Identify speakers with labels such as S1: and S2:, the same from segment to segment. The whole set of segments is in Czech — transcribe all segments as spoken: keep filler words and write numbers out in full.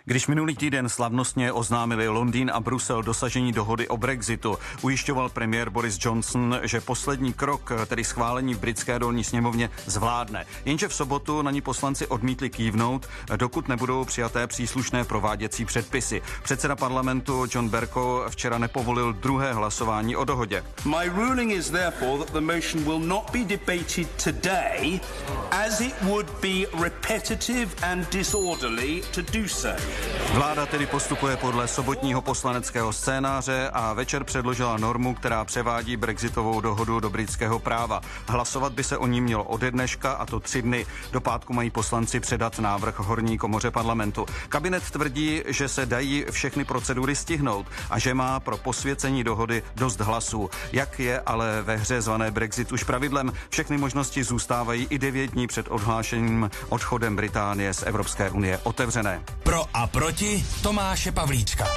S1: Když minulý týden slavnostně oznámili Londýn a Brusel dosažení dohody o Brexitu, ujišťoval premiér Boris Johnson, že poslední krok, tedy schválení v britské dolní sněmovně, zvládne. Jenže v sobotu na ní poslanci odmítli kývnout, dokud nebudou přijaté příslušné prováděcí předpisy. Předseda parlamentu John Bercow včera nepovolil druhé hlasování o dohodě.
S2: My ruling is therefore that the motion will not be debated today, as it would be repetitive and disorderly to do so.
S1: Vláda tedy postupuje podle sobotního poslaneckého scénáře a večer předložila normu, která převádí brexitovou dohodu do britského práva. Hlasovat by se o ní mělo ode dneška, a to tři dny. Do pátku mají poslanci předat návrh horní komoře parlamentu. Kabinet tvrdí, že se dají všechny procedury stihnout a že má pro posvěcení dohody dost hlasů. Jak je ale ve hře zvané Brexit už pravidlem, všechny možnosti zůstávají i devět dní před odhlášením odchodem Británie z Evropské unie otevřené.
S3: Pro a proti Tomáše Pavlíčka.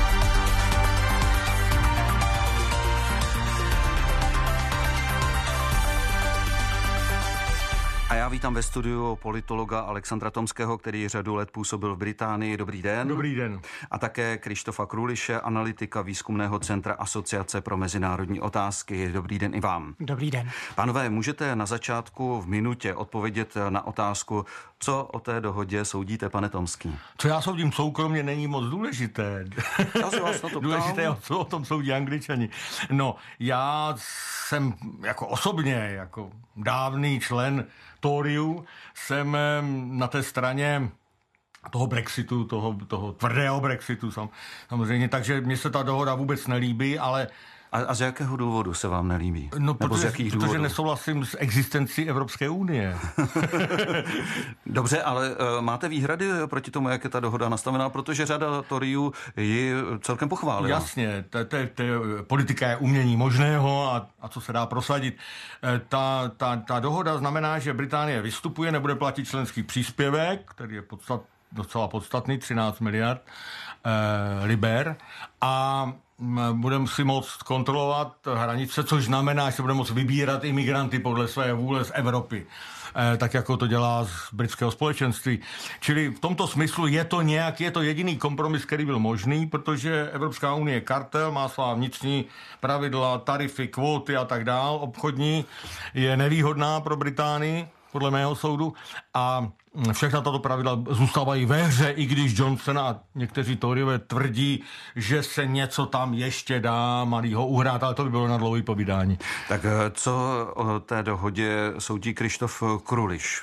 S1: A já vítám ve studiu politologa Alexandra Tomského, který řadu let působil v Británii. Dobrý den.
S4: Dobrý den.
S1: A také Krištofa Kruliše, analytika výzkumného centra Asociace pro mezinárodní otázky. Dobrý den i vám.
S5: Dobrý den.
S1: Pánové, můžete na začátku v minutě odpovědět na otázku, co o té dohodě soudíte, pane Tomský?
S4: Co já soudím soukromně, není moc důležité.
S1: Já se vás na to
S4: důležité je, co o tom soudí Angličani. No, já jsem jako osobně, jako dávný člen Toryů, jsem na té straně toho Brexitu, toho, toho tvrdého Brexitu sam, samozřejmě, takže mně se ta dohoda vůbec nelíbí, ale
S1: A, a z jakého důvodu se vám nelíbí?
S4: No,
S1: Nebo
S4: protože,
S1: z jakých
S4: protože
S1: důvodů?
S4: nesouhlasím s existencí Evropské unie.
S1: Dobře, ale uh, máte výhrady proti tomu, jak je ta dohoda nastavená, protože řada Toryů ji celkem pochválila.
S4: Jasně, t- t- t- politika je umění možného a, a co se dá prosadit. Ta, ta, ta dohoda znamená, že Británie vystupuje, nebude platit členský příspěvek, který je podstat, docela podstatný, třináct miliard eh, liber, a budeme si moct kontrolovat hranice, což znamená, že se budeme moct vybírat imigranty podle své vůle z Evropy, eh, tak jako to dělá z britského společenství. Čili v tomto smyslu je to nějak, je to jediný kompromis, který byl možný, protože Evropská unie je kartel, má svá vnitřní pravidla, tarify, kvóty a tak dál, obchodní, je nevýhodná pro Británii, podle mého soudu, a všechna tato pravidla zůstávají ve hře, i když Johnson a někteří Toryové tvrdí, že se něco tam ještě dá malýho uhrát, ale to by bylo na dlouhý povídání.
S1: Tak co o té dohodě soudí Krištof Kruliš?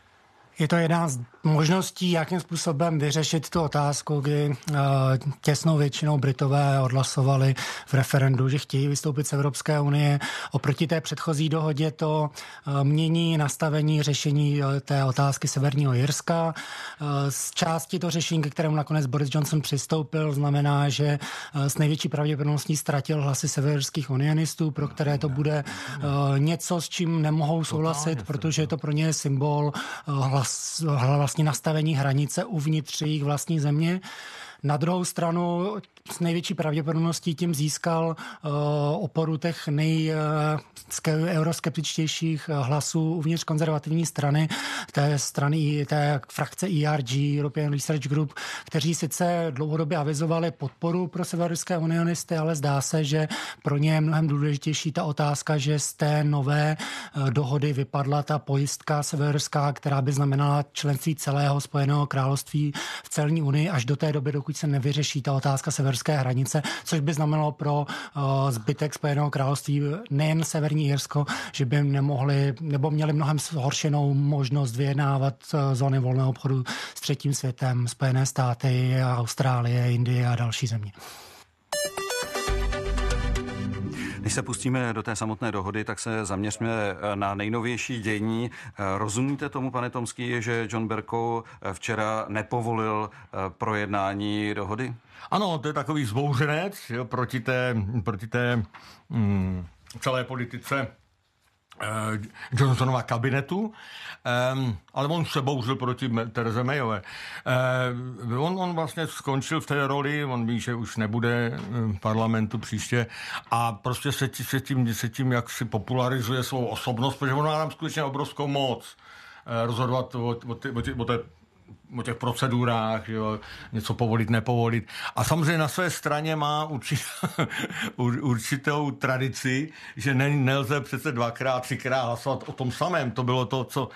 S5: Je to jedna z možností, jakým způsobem vyřešit tu otázku, kdy uh, těsnou většinou Britové odhlasovali v referendu, že chtějí vystoupit z Evropské unie. Oproti té předchozí dohodě to uh, mění nastavení řešení uh, té otázky Severního Irska. Uh, z části to řešení, ke kterému nakonec Boris Johnson přistoupil, znamená, že uh, s největší pravděpodobností ztratil hlasy severských unionistů, pro které to bude uh, něco, s čím nemohou souhlasit, protože je to pro ně symbol uh, hlas vlastně nastavení hranice uvnitř jejich vlastní země. Na druhou stranu s největší pravděpodobností tím získal uh, oporu těch nej uh, euroskeptičtějších hlasů uvnitř konzervativní strany, té strany, té frakce E R G, European Research Group, kteří sice dlouhodobě avizovali podporu pro severské unionisty, ale zdá se, že pro ně je mnohem důležitější ta otázka, že z té nové uh, dohody vypadla ta pojistka severská, která by znamenala členství celého Spojeného království v celní unii až do té doby, dokud se nevyřeší ta otázka severské hranice, což by znamenalo pro uh, zbytek Spojeného království nejen Severní Irsko, že by nemohli nebo měli mnohem zhoršenou možnost vyjednávat uh, zóny volného obchodu s třetím světem, Spojené státy, Austrálie, Indie a další země.
S1: Když se pustíme do té samotné dohody, tak se zaměřme na nejnovější dění. Rozumíte tomu, pane Tomský, že John Bercow včera nepovolil projednání dohody?
S4: Ano, to je takový zbouřenec, jo, proti té, proti té mm, celé politice Johnsonova kabinetu, um, ale on se bouřil proti Tereze Mayové. Uh, on, on vlastně skončil v té roli, on ví, že už nebude v parlamentu příště a prostě se, tí, se, tím, se tím jak si popularizuje svou osobnost, protože on má tam skutečně obrovskou moc uh, rozhodovat o, o, ty, o, ty, o té o těch procedurách, jo, něco povolit, nepovolit. A samozřejmě na své straně má určit, určitou tradici, že ne, nelze přece dvakrát, třikrát hlasovat o tom samém. To bylo to, co,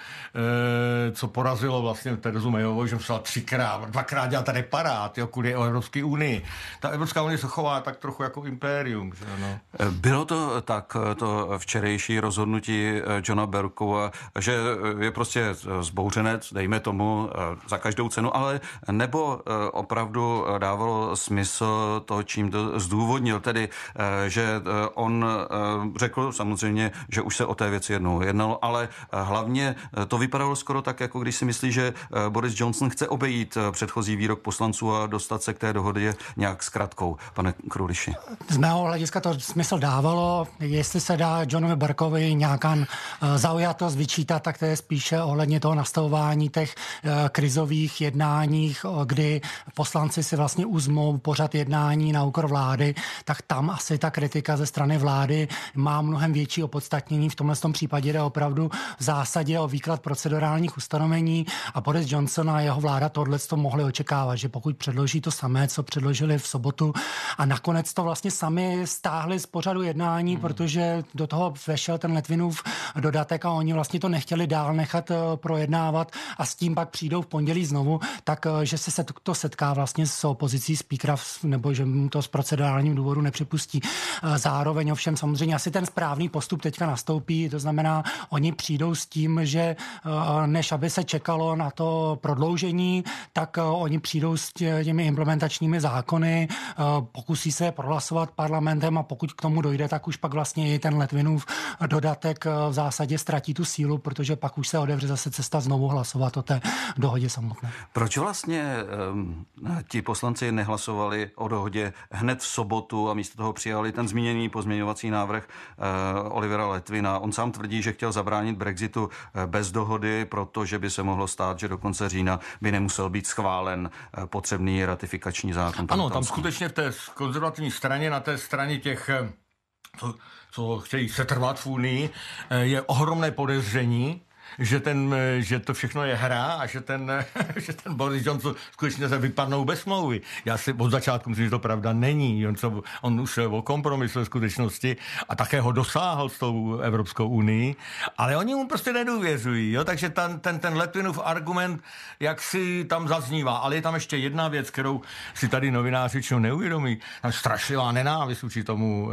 S4: e, co porazilo vlastně Terezu Mayovou, že musela třikrát, dvakrát dělat reparát, jo, kvůli Evropské unii. Ta Evropská unie se chová tak trochu jako impérium. Že, no.
S1: Bylo to tak, to včerejší rozhodnutí Johna Berkova, že je prostě zbouřenec, dejme tomu, za každou cenu, ale nebo opravdu dávalo smysl to, čím to zdůvodnil, tedy, že on řekl samozřejmě, že už se o té věci jednou jednalo, ale hlavně to vypadalo skoro tak, jako když si myslí, že Boris Johnson chce obejít předchozí výrok poslanců a dostat se k té dohodě nějak zkratkou. Pane Kruliši.
S5: Z mého hlediska to smysl dávalo. Jestli se dá Johnovi Berkovi nějaká zaujatost vyčítat, tak to je spíše ohledně toho nastavování těch krizových jednáních, kdy poslanci si vlastně uzmou pořad jednání na úkor vlády, tak tam asi ta kritika ze strany vlády má mnohem větší opodstatnění. V tomhle tom případě jde opravdu v zásadě o výklad procedurálních ustanovení a Boris Johnson a jeho vláda tohle to mohli očekávat, že pokud předloží to samé, co předložili v sobotu a nakonec to vlastně sami stáhli z pořadu jednání, hmm. protože do toho vešel ten Litvinův dodatek a oni vlastně to nechtěli dál nechat projednávat a s tím pak přijdou v pondělí znovu, tak že se to setká vlastně s opozicí speakera, nebo že mu to z procedurálním důvodu nepřipustí. Zároveň ovšem samozřejmě asi ten správný postup teďka nastoupí, to znamená, oni přijdou s tím, že než aby se čekalo na to prodloužení, tak oni přijdou s těmi implementačními zákony, pokusí se prohlasovat parlamentem a pokud k tomu dojde, tak už pak vlastně i ten Litvinův dodatek v zásadě ztratí tu sílu, protože pak už se otevře zase cesta znovu hlasovat o té dohodě samotné.
S1: Proč vlastně um, ti poslanci nehlasovali o dohodě hned v sobotu a místo toho přijali ten zmíněný pozměňovací návrh uh, Olivera Litvina? On sám tvrdí, že chtěl zabránit Brexitu bez dohody, protože by se mohlo stát, že do konce října by nemusel být schválen uh, potřebný ratifikační zákon.
S4: Ano, tam skutečně v té konzervativní straně, na té straně těch, co, co chtějí setrvat v Unii, je ohromné podezření, že, ten, že to všechno je hra a že ten, že ten Boris Johnson skutečně se vypadnou bez smlouvy. Já si od začátku myslím, že to pravda není. On, co, on už o kompromis ve skutečnosti a také ho dosáhl s tou Evropskou unii, ale oni mu prostě nedůvěřují. Jo? Takže ten, ten, ten Litvinův argument, jak si tam zaznívá. Ale je tam ještě jedna věc, kterou si tady novináři většinou neuvědomí. Tam strašlivá nenávist vůči tomu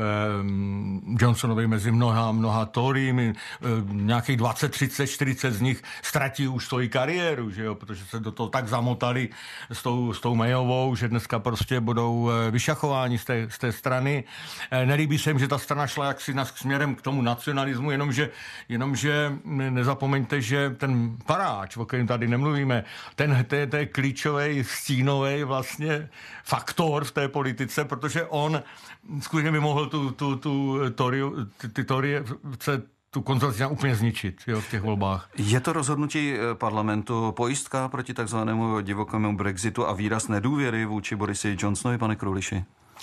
S4: eh, Johnsonovi mezi mnoha, mnoha Torymi, eh, nějakých dvacet, třicet, čtyřicet z nich ztratí už svoji kariéru, že jo, protože se do toho tak zamotali s tou, s tou Mayovou, že dneska prostě budou vyšachováni z té, z té strany. Nelíbí se jim, že ta strana šla jaksi směrem k tomu nacionalismu, jenomže, jenomže nezapomeňte, že ten Paráč, o kterém tady nemluvíme, ten to je klíčový stínový vlastně faktor v té politice, protože on skutečně by mohl tu, tu, tu, tu ty, ty Tory tu konzervativní úplně zničit, jo, v těch volbách.
S1: Je to rozhodnutí parlamentu pojistka proti takzvanému divokému Brexitu a výraz nedůvěry vůči Borisi Johnsonovi, pane Kruliši?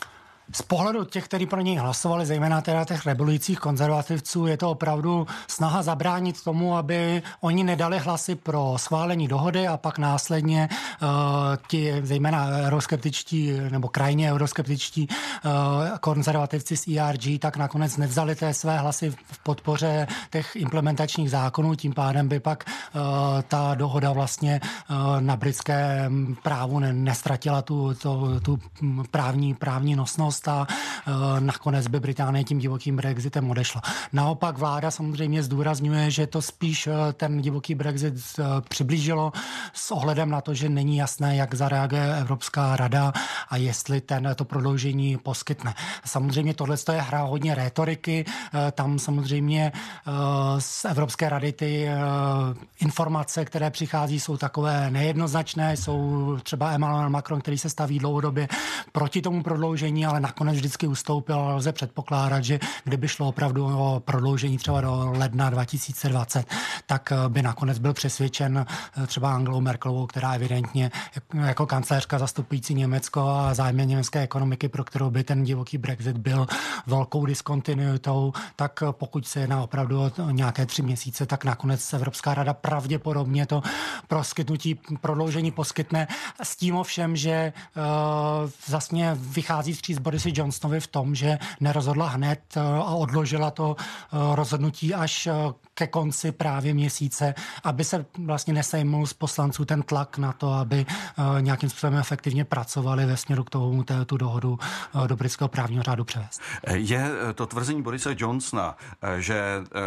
S5: Z pohledu těch, kteří pro něj hlasovali, zejména teda těch rebulujících konzervativců, je to opravdu snaha zabránit tomu, aby oni nedali hlasy pro schválení dohody a pak následně uh, ti zejména euroskeptičtí nebo krajně euroskeptičtí uh, konzervativci z E R G tak nakonec nevzali té své hlasy v podpoře těch implementačních zákonů, tím pádem by pak uh, ta dohoda vlastně uh, na britském právu ne, nestratila tu, tu, tu právní, právní nosnost a uh, nakonec by Británie tím divokým Brexitem odešla. Naopak vláda samozřejmě zdůrazňuje, že to spíš uh, ten divoký Brexit uh, přiblížilo s ohledem na to, že není jasné, jak zareaguje Evropská rada a jestli ten, to prodloužení poskytne. Samozřejmě tohle je hra hodně rétoriky, uh, tam samozřejmě uh, z Evropské rady ty uh, informace, které přichází, jsou takové nejednoznačné, jsou třeba Emmanuel Macron, který se staví dlouhodobě proti tomu prodloužení, ale nakonec vždycky ustoupil, ale lze předpokládat, že kdyby šlo opravdu o prodloužení třeba do ledna dva tisíce dvacet, tak by nakonec byl přesvědčen třeba Angelou Merkelovou, která evidentně jako kancléřka zastupující Německo a zájmy německé ekonomiky, pro kterou by ten divoký Brexit byl velkou diskontinuitou, tak pokud se jedná opravdu o nějaké tři měsíce, tak nakonec Evropská rada pravděpodobně to proskytnutí prodloužení poskytne s tím ovšem, že uh, vlastně vychází vstříc Borisi Johnsonovi v tom, že nerozhodla hned uh, a odložila to uh, rozhodnutí až uh, ke konci právě měsíce, aby se vlastně nesejmul z poslanců ten tlak na to, aby uh, nějakým způsobem efektivně pracovali ve směru k tomu té, tu dohodu uh, do britského právního řádu převést.
S1: Je to tvrzení Borise Johnsona, že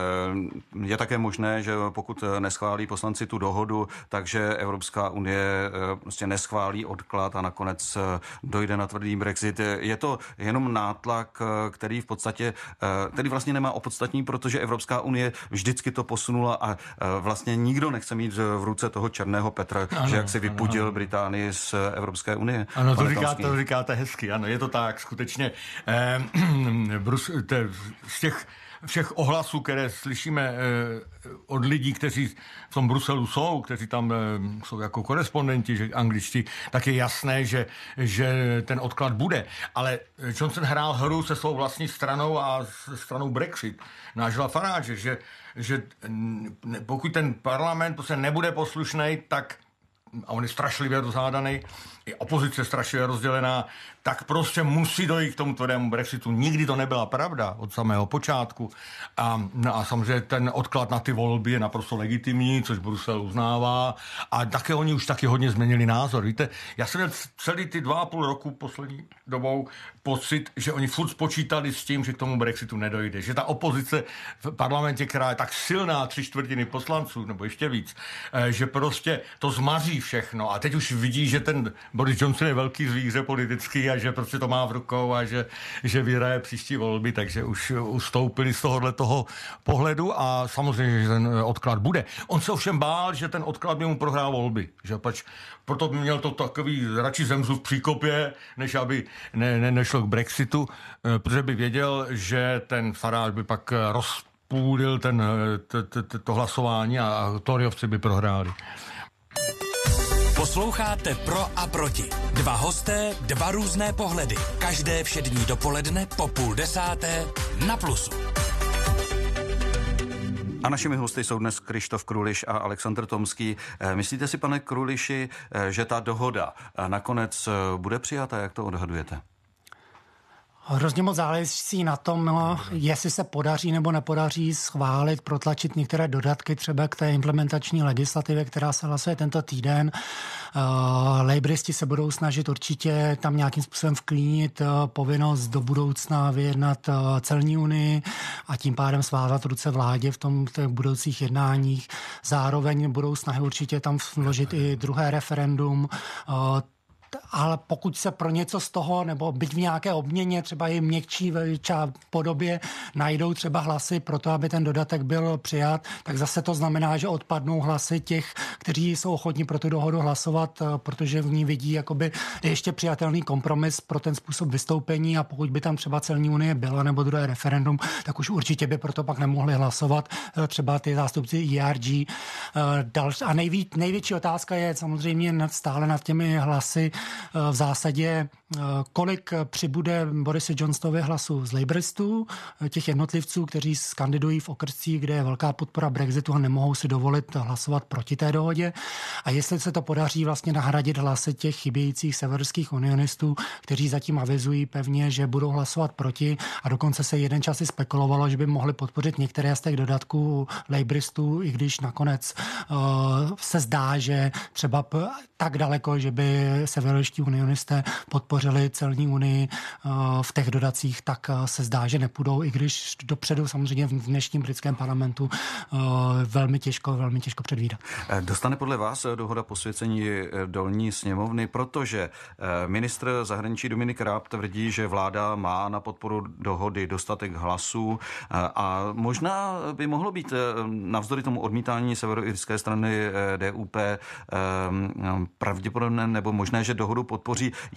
S1: uh, je také možné, že pokud neschválí poslanci tu dohodu, takže Evropská unie uh, prostě neschválí odklad a nakonec uh, dojde na tvrdý Brexit. Je to jenom nátlak, uh, který v podstatě, uh, který vlastně nemá opodstatní, protože Evropská unie vždycky to posunula a uh, vlastně nikdo nechce mít v ruce toho černého Petra, ano, že jak si vypudil ano, ano. Británii z Evropské unie.
S4: Ano, to, říká, to říkáte hezky, ano, je to tak, skutečně eh, Brus, te, z těch všech ohlasů, které slyšíme eh, od lidí, kteří v tom Bruselu jsou, kteří tam eh, jsou jako korespondenti, že angličtí, tak je jasné, že, že ten odklad bude. Ale Johnson hrál hru se svou vlastní stranou a se stranou Brexit. Nigela Farage, že, že pokud ten parlament prostě nebude poslušnej, tak a on je strašlivě rozhádaný, i opozice strašlivě rozdělená, tak prostě musí dojít k tomu tvrdému Brexitu. Nikdy to nebyla pravda od samého počátku. A, no a samozřejmě ten odklad na ty volby je naprosto legitimní, což Brusel uznává. A také oni už taky hodně změnili názor. Víte, já jsem měl celý ty dva a půl roku poslední dobou pocit, že oni furt spočítali s tím, že k tomu Brexitu nedojde. Že ta opozice v parlamentě, která je tak silná, tři čtvrtiny poslanců, nebo ještě víc, že prostě to zmaří všechno. A teď už vidí, že ten Boris Johnson je velký zvíře politický a že prostě to má v rukou a že, že vyhraje příští volby, takže už ustoupili z tohohle toho pohledu a samozřejmě, že ten odklad bude. On se ovšem bál, že ten odklad by mu prohrál volby. Že pač, proto by měl to takový radši zemřu v příkopě, než aby ne, ne, nešlo k Brexitu, protože by věděl, že ten Farage by pak rozpůlil ten, to, to, to hlasování a Toryovci by prohráli.
S3: Posloucháte Pro a proti. Dva hosté, dva různé pohledy. Každé všední dopoledne po půl desáté na Plusu.
S1: A našimi hosty jsou dnes Krištof Kruliš a Alexandr Tomský. Myslíte si, pane Kruliši, že ta dohoda nakonec bude přijata? Jak to odhadujete?
S5: Hrozně moc záleží na tom, jestli se podaří nebo nepodaří schválit, protlačit některé dodatky třeba k té implementační legislativě, která se hlasuje tento týden. Uh, Laboristi se budou snažit určitě tam nějakým způsobem vklínit uh, povinnost do budoucna vyjednat uh, celní unii a tím pádem svázat ruce vládě v tom v těch budoucích jednáních. Zároveň budou snahy určitě tam vložit i druhé referendum. Uh, Ale pokud se pro něco z toho, nebo byť v nějaké obměně, třeba i měkčí podobě, najdou třeba hlasy pro to, aby ten dodatek byl přijat, tak zase to znamená, že odpadnou hlasy těch, kteří jsou ochotní pro tu dohodu hlasovat, protože v ní vidí jakoby ještě přijatelný kompromis pro ten způsob vystoupení a pokud by tam třeba celní unie byla nebo druhé referendum, tak už určitě by proto pak nemohli hlasovat třeba ty zástupci E R G. A nejví, největší otázka je samozřejmě stále nad těmi hlasy v zásadě, kolik přibude Borise Johnsonovi hlasů z Labouristů, těch jednotlivců, kteří skandidují v okrscích, kde je velká podpora Brexitu a nemohou si dovolit hlasovat proti té dohodě. A jestli se to podaří vlastně nahradit hlasy těch chybějících severských unionistů, kteří zatím avizují pevně, že budou hlasovat proti a dokonce se jeden čas i spekulovalo, že by mohli podpořit některé z těch dodatků Labouristů, i když nakonec uh, se zdá, že třeba p- tak daleko, že by severští unionisté podpořili celní unii v těch dodacích, tak se zdá, že nepůjdou, i když dopředu samozřejmě v dnešním britském parlamentu velmi těžko, velmi těžko předvídat.
S1: Dostane podle vás dohoda posvěcení dolní sněmovny, protože ministr zahraničí Dominik Raab tvrdí, že vláda má na podporu dohody dostatek hlasů a možná by mohlo být navzdory tomu odmítání severoirské strany D U P pravděpodobné nebo možné, že dohodu podpoří jak právě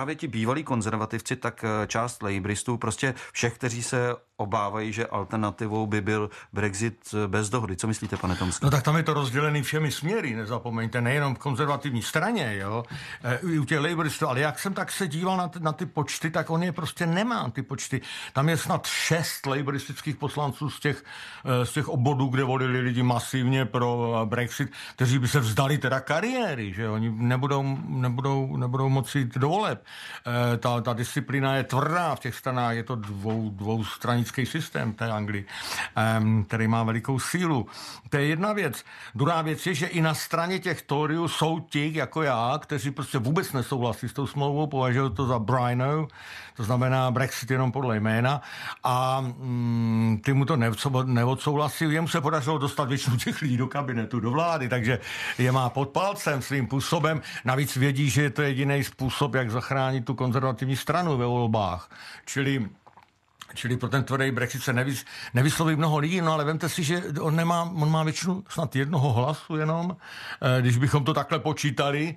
S1: právě ti bývalí konzervativci, tak část labouristů, prostě všech, kteří se obávají, že alternativou by byl Brexit bez dohody. Co myslíte, pane Tomský?
S4: No tak tam je to rozdělený všemi směry, nezapomeňte, nejenom v konzervativní straně, jo, i u těch labouristů, ale jak jsem tak se díval na, t- na ty počty, tak on je prostě nemá, ty počty. Tam je snad šest labouristických poslanců z těch, z těch obvodů, kde volili lidi masivně pro Brexit, kteří by se vzdali teda kariéry, že oni nebudou, nebudou, nebudou moci jít do voleb. E, ta, ta disciplína je tvrdá v těch stranách, je to dvou, dvoustranický systém té Anglii, e, který má velikou sílu. To je jedna věc. Druhá věc je, že i na straně těch Toryů jsou ti, jako já, kteří prostě vůbec nesouhlasí s tou smlouvou, považují to za Brino, to znamená Brexit jenom podle jména, a mm, ty mu to neodsouhlasí. Jemu se podařilo dostat většinu těch lidí do kabinetu, do vlády, takže je má pod palcem svým způsobem. Navíc vědí, že je to jediný způsob, jak zachránit tu konzervativní stranu ve volbách. Čili Čili pro ten tvrdý Brexit se nevys, nevysloví mnoho lidí, no ale vemte si, že on, nemá, on má většinu snad jednoho hlasu jenom, když bychom to takhle počítali,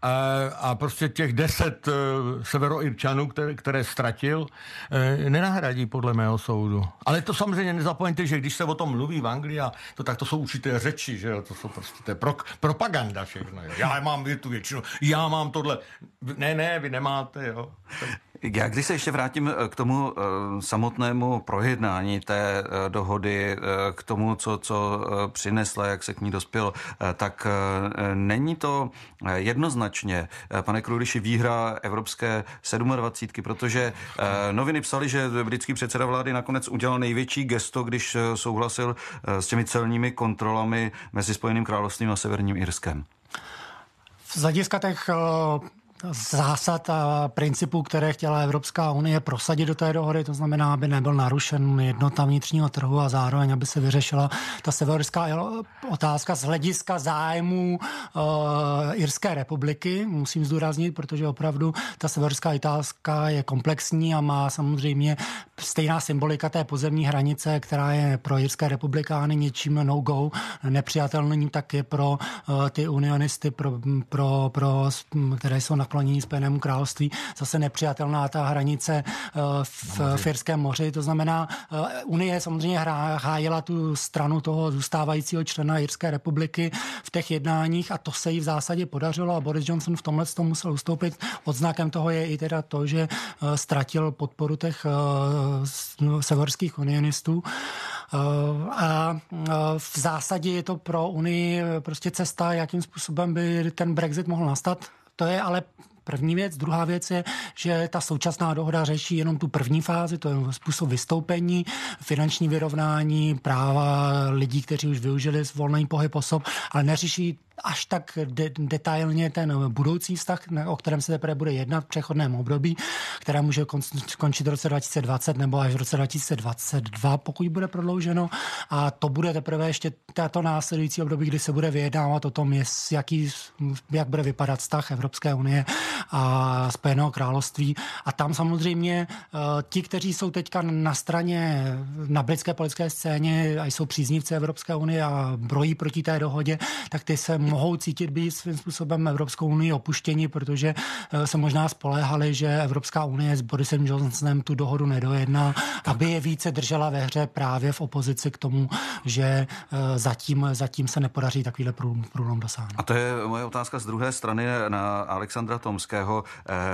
S4: a prostě těch deset severoirčanů, které, které ztratil, nenahradí podle mého soudu. Ale to samozřejmě nezapomeňte, že když se o tom mluví v Anglii, a to, tak to jsou určité řeči, že jo, to jsou prostě to je pro, propaganda všechno. Jo. Já mám tu většinu, já mám tohle. Ne, ne, vy nemáte, jo.
S1: Já když se ještě vrátím k tomu uh, samotnému projednání té uh, dohody, uh, k tomu, co, co uh, přinesla, jak se k ní dospělo, uh, tak uh, není to uh, jednoznačně, uh, pane Krůliši, výhra evropské sedmadvacítky, protože uh, noviny psaly, že britský předseda vlády nakonec udělal největší gesto, když uh, souhlasil uh, s těmi celními kontrolami mezi Spojeným královstvím a Severním Irskem.
S5: Z hlediska těch uh... zásad a principů, které chtěla Evropská unie prosadit do té dohody, to znamená, aby nebyl narušen jednota vnitřního trhu a zároveň, aby se vyřešila ta severoirská otázka z hlediska zájmů uh, Irské republiky, musím zdůraznit, protože opravdu ta severoirská otázka je komplexní a má samozřejmě stejná symbolika té pozemní hranice, která je pro Irské republikány něčím no-go, nepřijatelným, tak je pro uh, ty unionisty, pro, pro, pro, které jsou naklonění Spojenému království, zase nepřijatelná ta hranice v, v Irském moři. To znamená, Unie samozřejmě hájila tu stranu toho zůstávajícího člena Irské republiky v těch jednáních a to se jí v zásadě podařilo a Boris Johnson v tomhle tom musel ustoupit. Odznakem toho je i teda to, že ztratil podporu těch severských unionistů. A v zásadě je to pro Unii prostě cesta, jakým způsobem by ten Brexit mohl nastat. To je ale první věc. Druhá věc je, že ta současná dohoda řeší jenom tu první fázi, to je způsob vystoupení, finanční vyrovnání, práva lidí, kteří už využili volný pohyb osob, ale neřeší až tak de- detailně ten budoucí vztah, o kterém se teprve bude jednat v přechodném období, které může kon- skončit v roce dva tisíce dvacet nebo až v roce dva tisíce dvacet dva, pokud bude prodlouženo. A to bude teprve ještě tato následující období, kdy se bude vyjednávat o tom, jest, jaký, jak bude vypadat vztah Evropské unie a Spojeného království. A tam samozřejmě uh, ti, kteří jsou teďka na straně na britské politické scéně a jsou příznivci Evropské unie a brojí proti té dohodě, tak ty se mohou cítit být svým způsobem Evropskou unii opuštěni, protože se možná spoléhali, že Evropská unie s Borisem Johnsonem tu dohodu nedojedná, tak aby je více držela ve hře právě v opozici k tomu, že zatím, zatím se nepodaří takovýhle průlom dosáhnout.
S1: A to je moje otázka z druhé strany na Alexandra Tomského.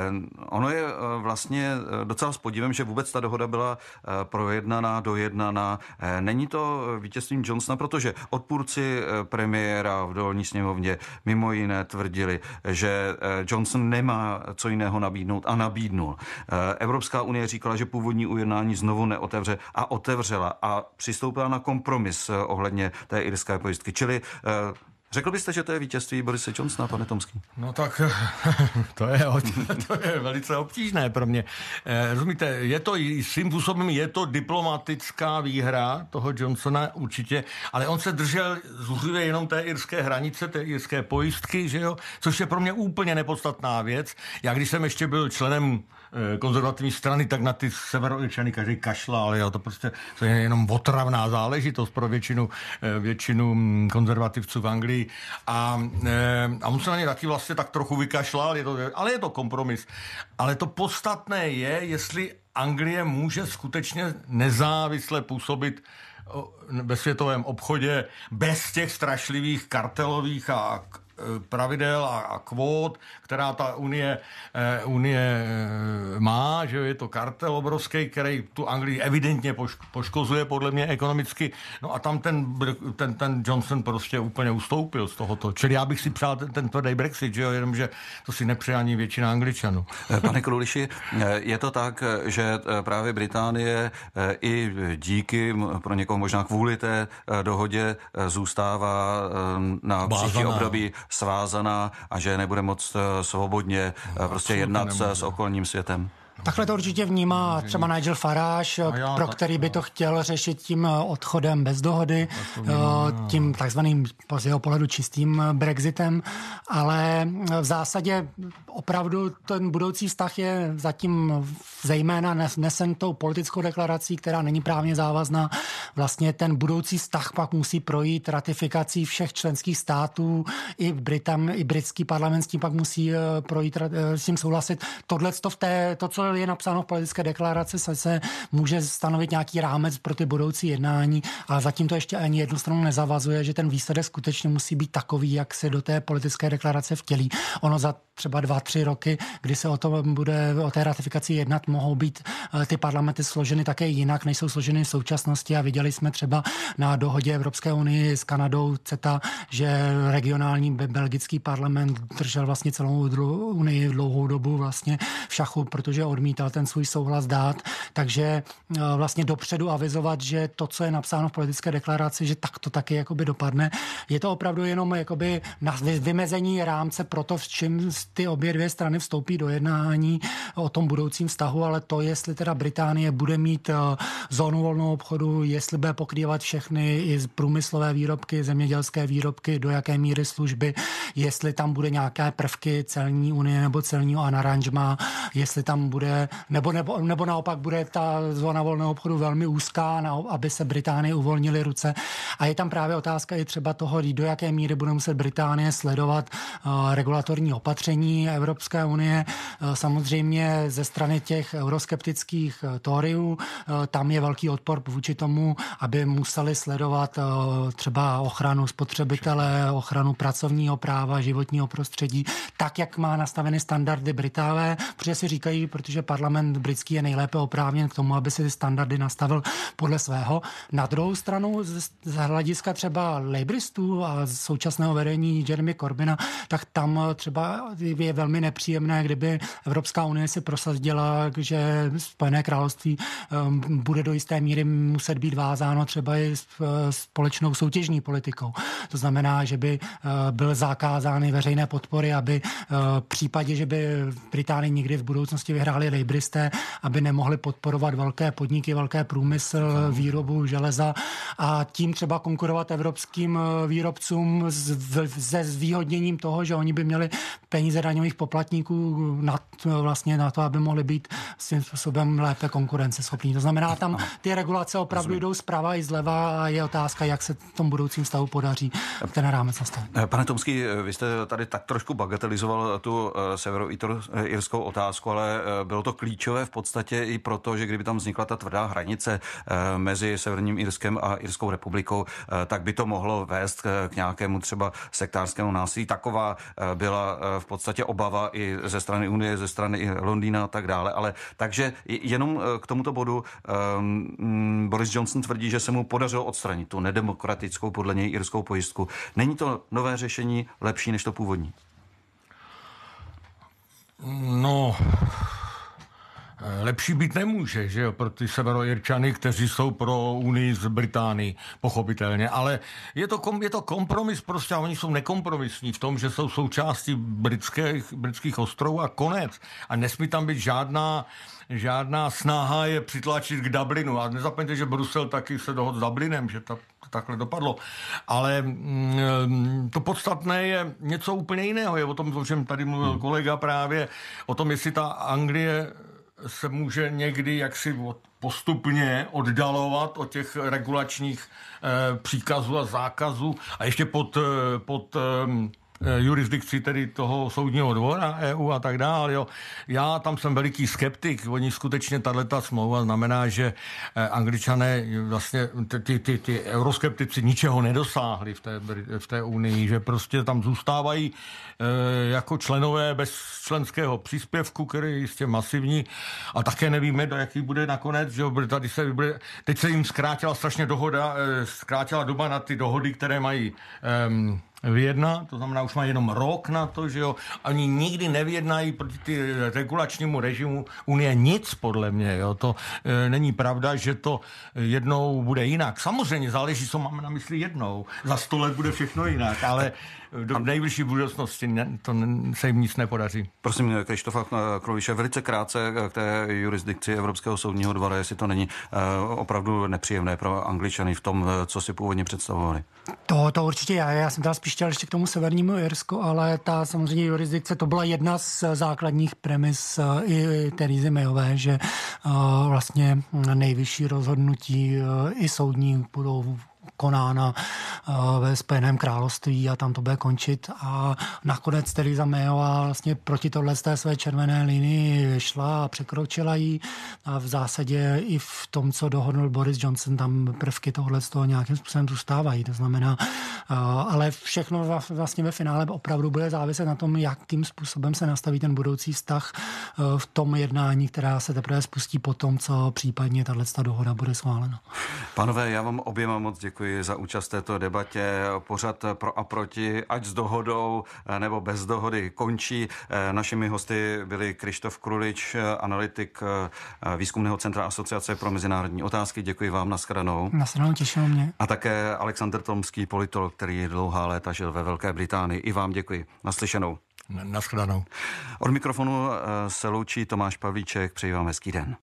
S1: Ono je vlastně docela s podívem, že vůbec ta dohoda byla projednaná, dojednaná. Není to vítězstvím Johnsona, protože odpůrci premiéra v dolní sněmovně mimo jiné tvrdili, že Johnson nemá co jiného nabídnout a nabídnul. Evropská unie říkala, že původní ujednání znovu neotevře a otevřela a přistoupila na kompromis ohledně té irské pojistky. Čili řekl byste, že to je vítězství Borise Johnsona, pane Tomský?
S4: No tak to je, to je velice obtížné pro mě. Rozumíte, je to svým způsobem je to diplomatická výhra toho Johnsona určitě, ale on se držel zuřivě jenom té irské hranice, té irské pojistky, že jo, což je pro mě úplně nepodstatná věc. Já když jsem ještě byl členem konzervativní strany, tak na ty severoirčany každý kašlal, jo, to prostě to je jenom otravná záležitost pro většinu, většinu konzervativců v Anglii. Anglii a, a on se na ně taky vlastně tak trochu vykašlal, je to, ale je to kompromis. Ale to podstatné je, jestli Anglie může skutečně nezávisle působit ve světovém obchodě bez těch strašlivých kartelových a pravidel a, a kvót, která ta unie, eh, unie eh, má, že je to kartel obrovský, který tu Anglii evidentně poš, poškozuje podle mě ekonomicky. No a tam ten, ten, ten Johnson prostě úplně ustoupil z tohoto. Čili já bych si přál ten, ten tvrdý Brexit, že jo, jenomže to si nepřeje ani většina Angličanů.
S1: Pane Kruliši, je to tak, že právě Británie i díky, pro někoho možná kvůli té dohodě, zůstává na příští období svázaná a že nebude moc svobodně no, prostě jednat nemůže. S okolním světem?
S5: Takhle to určitě vnímá třeba Nigel Farage, já, pro který by to chtěl řešit tím odchodem bez dohody, tím takzvaným z jeho pohledu čistým Brexitem, ale v zásadě opravdu ten budoucí vztah je zatím zejména nesen tou politickou deklarací, která není právně závazná. Vlastně ten budoucí vztah pak musí projít ratifikací všech členských států, i Britam, i britský parlament s tím pak musí projít, s tím souhlasit. Tohle to v té, to, co je napsáno v politické deklaraci, se, se může stanovit nějaký rámec pro ty budoucí jednání, ale zatím to ještě ani jednu stranu nezavazuje, že ten výsledek skutečně musí být takový, jak se do té politické deklarace vtělí. Ono za třeba dva, tři roky, kdy se o to bude, o té ratifikaci jednat, mohou být ty parlamenty složeny také jinak, než jsou složeny v současnosti a viděli jsme třeba na dohodě Evropské unie s Kanadou CETA, že regionální belgický parlament držel vlastně celou unii dlouhou dobu vlastně v šachu, protože odmítal ten svůj souhlas dát, takže vlastně dopředu avizovat, že to, co je napsáno v politické deklaraci, že tak to taky jakoby dopadne. Je to opravdu jenom jakoby na vymezení rámce pro to, v čem ty obě dvě strany vstoupí do jednání o tom budoucím vztahu, ale to, jestli teda Británie bude mít zónu volného obchodu, jestli bude pokrývat všechny i průmyslové výrobky, zemědělské výrobky, do jaké míry služby, jestli tam bude nějaké prvky celní unie nebo celního aranžma, jestli tam bude, nebo, nebo, nebo naopak bude ta zóna volného obchodu velmi úzká, aby se Británie uvolnily ruce. A je tam právě otázka i třeba toho, do jaké míry bude muset Británie sledovat uh, regulatorní opatření Evropské unie. Uh, samozřejmě ze strany těch euroskeptických uh, Toryů, uh, tam je velký odpor vůči tomu, aby museli sledovat uh, třeba ochranu spotřebitele, ochranu pracovního práva, životního prostředí, tak, jak má nastaveny standardy Britové, protože si říkají, protože parlament britský je nejlépe oprávněn k tomu, aby si ty standardy nastavil podle svého. Na druhou stranu z, z hlediska třeba labouristů a současného vedení Jeremy Corbyna, tak tam třeba je velmi nepříjemné, kdyby Evropská unie si prosadila, že Spojené království um, bude do jisté míry muset být vázáno třeba i s, společnou soutěžní politikou. To znamená, že by uh, byly zakázány veřejné podpory, aby uh, v případě, že by Británii někdy v budoucnosti vyhráli laboristé, aby nemohli podporovat velké podniky, velké průmysl, výrobu železa a tím třeba konkurovat evropským výrobcům se zvýhodněním toho, že oni by měli peníze daňových poplatníků na, vlastně na to, aby mohli být svým způsobem lépe konkurenceschopní. To znamená, tam ty regulace opravdu jdou zprava i zleva a je otázka, jak se v tom budoucím stavu podaří ten rámec nastavit.
S1: Pane Tomský, vy jste tady tak trošku bagatelizoval tu severoirskou otázku, ale bylo to klíčové v podstatě i proto, že kdyby tam vznikla ta tvrdá hranice mezi Severním Irskem a Irskou republikou, tak by to mohlo vést k nějakému třeba sektářskému násilí. Taková byla v podstatě obava i ze strany Unie, ze strany i Londýna a tak dále. Ale takže jenom k tomuto bodu um, Boris Johnson tvrdí, že se mu podařilo odstranit tu nedemokratickou podle něj irskou pojistku. Není to nové řešení lepší než to původní?
S4: No, lepší být nemůže, že jo, pro ty severoirčany, kteří jsou pro Unii z Británii, pochopitelně, ale je to, kom, je to kompromis prostě a oni jsou nekompromisní v tom, že jsou součástí britských, britských ostrovů a konec. A nesmí tam být žádná žádná snaha je přitlačit k Dublinu. A nezapomeňte, že Brusel taky se dohodl s Dublinem, že to takhle dopadlo. Ale mm, to podstatné je něco úplně jiného. Je o tom, o čem tady mluvil kolega právě, o tom, jestli ta Anglie se může někdy jaksi postupně oddalovat od těch regulačních eh, příkazů a zákazů a ještě pod, pod eh, jurisdikci tedy toho soudního dvora E U a tak dále. Jo. Já tam jsem veliký skeptik. Oni skutečně tato smlouva znamená, že Angličané vlastně ty, ty, ty euroskeptici ničeho nedosáhli v té, v té unii, že prostě tam zůstávají e, jako členové bez členského příspěvku, který je jistě masivní a také nevíme, do jaký bude nakonec, že tady se bude, teď se jim zkrátila strašně dohoda, e, zkrátila doba na ty dohody, které mají e, vyjedná, to znamená, už má jenom rok na to, že jo, ani nikdy nevyjednají proti ty regulačnímu režimu Unie nic, podle mě, jo, to e, není pravda, že to jednou bude jinak. Samozřejmě záleží, co máme na mysli jednou. Za sto let bude všechno jinak, ale do nejbližší budoucnosti ne, to se jim nic nepodaří.
S1: Prosím, Krištofa Kroliče, velice krátce k té jurisdikci Evropského soudního dvora, jestli to není uh, opravdu nepříjemné pro Angličany v tom, co si původně představovali.
S5: To, to určitě já. Já jsem teda spíš chtěl ještě k tomu severnímu Irsku, ale ta samozřejmě jurisdikce, to byla jedna z základních premis uh, i Terezy Mayové, že uh, vlastně nejvyšší rozhodnutí uh, i soudní budou konána ve Spojeném království a tam to bude končit. A nakonec Theresa Mayová vlastně proti tohle z té své červené linii šla a překročila ji. A v zásadě i v tom, co dohodnul Boris Johnson, tam prvky tohle z toho nějakým způsobem zůstávají. To znamená, ale všechno vlastně ve finále opravdu bude záviset na tom, jakým způsobem se nastaví ten budoucí vztah v tom jednání, která se teprve spustí po tom, co případně tato dohoda bude schválena.
S1: Pánové, já vám oběma moc děkuji za účast v této debatě. Pořad Pro a proti, ať s dohodou nebo bez dohody, končí. Našimi hosty byli Krištof Krulič, analytik Výzkumného centra Asociace pro mezinárodní otázky. Děkuji vám, nashledanou.
S5: Nashledanou, těšilo mě.
S1: A také Alexander Tomský, politolog, který dlouhá léta žil ve Velké Británii. I vám děkuji. Naslyšenou.
S4: Nashledanou.
S1: Od mikrofonu se loučí Tomáš Pavlíček. Přeji vám hezký den.